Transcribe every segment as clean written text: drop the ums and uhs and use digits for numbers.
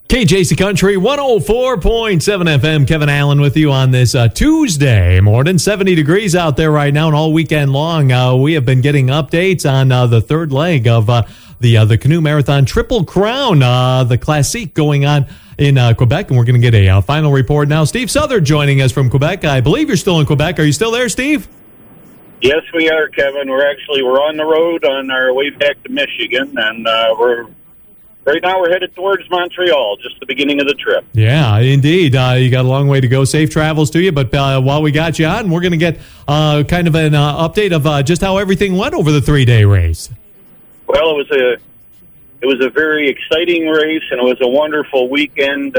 KJC Country 104.7 FM. Kevin Allen with you on this Tuesday morning. 70 degrees out there right now and all weekend long. We have been getting updates on the third leg of the Canoe Marathon Triple Crown, the Classique going on in Quebec. And we're going to get a final report now. Steve Southard joining us from Quebec. I believe you're still in Quebec. Are you still there, Steve? Yes, we are, Kevin. We're on the road on our way back to Michigan, and right now we're headed towards Montreal, just the beginning of the trip. Yeah, indeed. You got a long way to go. Safe travels to you. But while we got you on, we're going to get kind of an update of just how everything went over the 3-day race. Well, it was a very exciting race, and it was a wonderful weekend.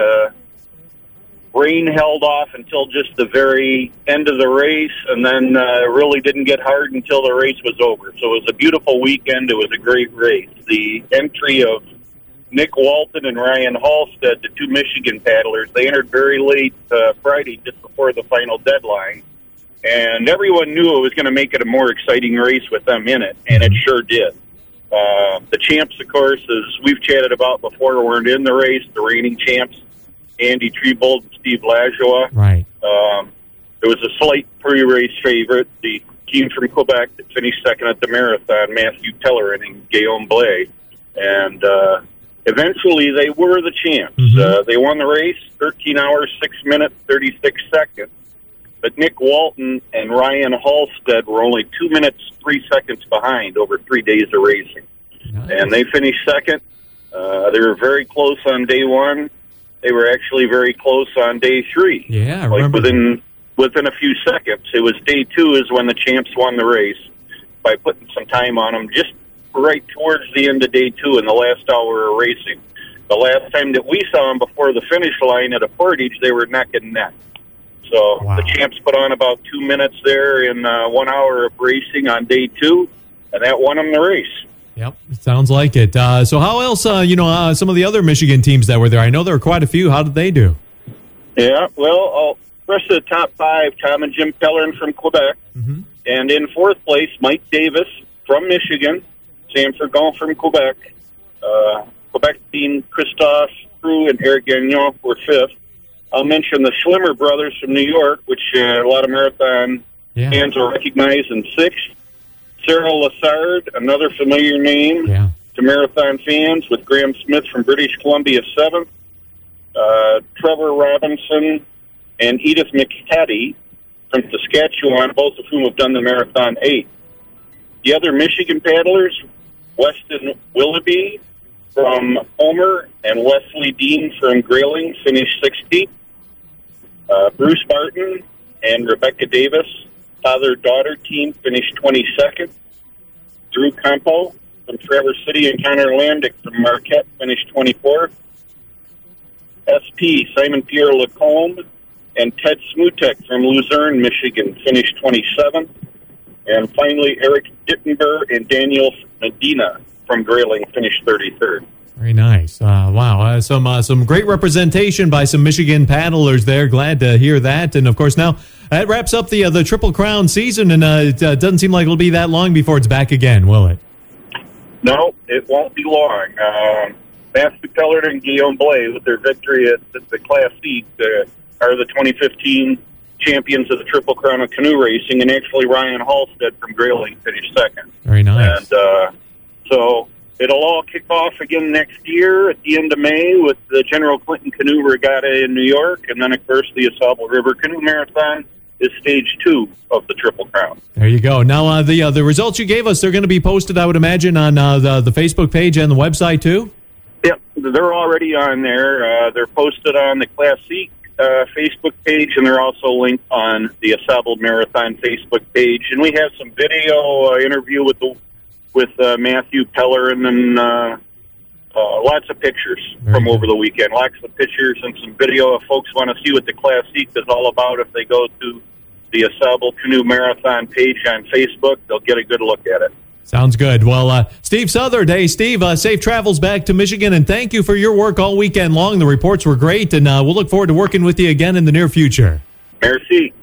Rain held off until just the very end of the race, and then really didn't get hard until the race was over. So it was a beautiful weekend. It was a great race. The entry of Nick Walton and Ryan Halstead, the two Michigan paddlers, they entered very late Friday, just before the final deadline. And everyone knew it was going to make it a more exciting race with them in it, and it sure did. The champs, of course, as we've chatted about before, weren't in the race. The reigning champs, Andy Trebold and Steve Lajoie. Right. There was a slight pre-race favorite, the team from Quebec that finished second at the marathon, Matthew Pellerin and Guillaume Blais. And eventually they were the champs. They won the race, 13 hours, 6 minutes, 36 seconds. But Nick Walton and Ryan Halstead were only 2 minutes, 3 seconds behind over 3 days of racing. Nice. And they finished second. They were very close on day one. They were actually very close on day three. Yeah, I remember. Within a few seconds. It was day two is when the champs won the race by putting some time on them, just right towards the end of day two in the last hour of racing. The last time that we saw them before the finish line at a Portage, they were neck and neck. So wow. The champs put on about 2 minutes there in 1 hour of racing on day two, and that won them the race. Yep, sounds like it. So how else, some of the other Michigan teams that were there, I know there were quite a few. How did they do? Yeah, well, rest of the top five, Tom and Jim Pellerin from Quebec. Mm-hmm. And in fourth place, Mike Davis from Michigan, Sam Fergon from Quebec. Quebec team, Christophe Prue and Eric Gagnon were fifth. I'll mention the Schlimmer brothers from New York, which a lot of marathon fans will recognize, in sixth. Cyril Lassard, another familiar name to marathon fans, with Graham Smith from British Columbia, seventh. Trevor Robinson and Edith McHattie from Saskatchewan, both of whom have done the marathon, eighth. The other Michigan paddlers, Weston Willoughby from Homer and Wesley Dean from Grayling, finished 16th. Bruce Martin and Rebecca Davis, father-daughter team, finished 22nd. Drew Campo from Traverse City and Connor Landick from Marquette finished 24th. SP, Simon Pierre Lacombe and Ted Smutek from Luzerne, Michigan, finished 27th. And finally, Eric Dittenberg and Daniel Medina from Grayling finished 33rd. Very nice. Wow. Some great representation by some Michigan paddlers there. Glad to hear that. And, of course, now that wraps up the Triple Crown season, and it doesn't seem like it'll be that long before it's back again, will it? No, it won't be long. Matthew Pellerin and Guillaume Blais, with their victory at the Classique, are the 2015 champions of the Triple Crown of canoe racing, and actually Ryan Halstead from Grayling finished second. Very nice. And so it'll all kick off again next year at the end of May with the General Clinton Canoe Regatta in New York, and then, of course, the AuSable River Canoe Marathon is stage 2 of the Triple Crown. There you go. Now, the results you gave us, they're going to be posted, I would imagine, on the Facebook page and the website, too? Yep, they're already on there. They're posted on the Classique Facebook page, and they're also linked on the AuSable Marathon Facebook page. And we have some video interview with Matthew Pellerin and lots of pictures from over the weekend. Lots of pictures and some video if folks want to see what the Classique is all about. If they go to the AuSable Canoe Marathon page on Facebook, they'll get a good look at it. Sounds good. Well, Steve Southard, hey, Steve, safe travels back to Michigan, and thank you for your work all weekend long. The reports were great, and we'll look forward to working with you again in the near future. Merci.